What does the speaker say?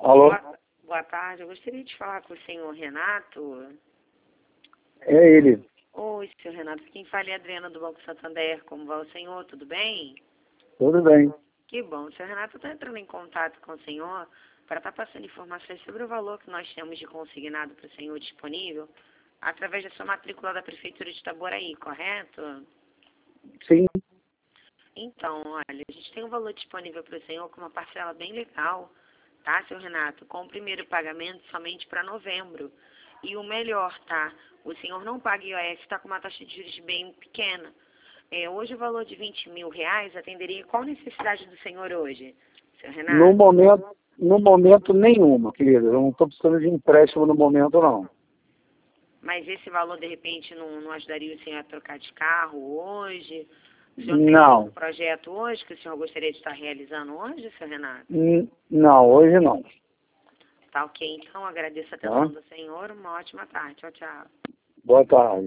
Alô? Boa tarde, eu gostaria de falar com o senhor Renato. É ele. Oi, senhor Renato, quem fala é a Adriana do Banco Santander. Como vai o senhor? Tudo bem? Tudo bem. Que bom. Senhor Renato, eu estou entrando em contato com o senhor para estar passando informações sobre o valor que nós temos de consignado para o senhor disponível através da sua matrícula da Prefeitura de Itaboraí, correto? Sim. Então, olha, a gente tem um valor disponível para o senhor com uma parcela bem legal, tá, senhor Renato? Com o primeiro pagamento somente para novembro. E o melhor, tá? O senhor não paga IOF, está com uma taxa de juros bem pequena. Hoje o valor de R$ 20.000 atenderia qual necessidade do senhor hoje, senhor No Renato? momento nenhuma, querida. Eu não estou precisando de empréstimo no momento, não. Mas esse valor, de repente, não ajudaria o senhor a trocar de carro hoje? O senhor tem algum Não. projeto hoje que o senhor gostaria de estar realizando hoje, senhor Renato? Não, hoje não. Tá ok, então agradeço a Tá? atenção do senhor. Uma ótima tarde. Tchau, tchau. Boa tarde.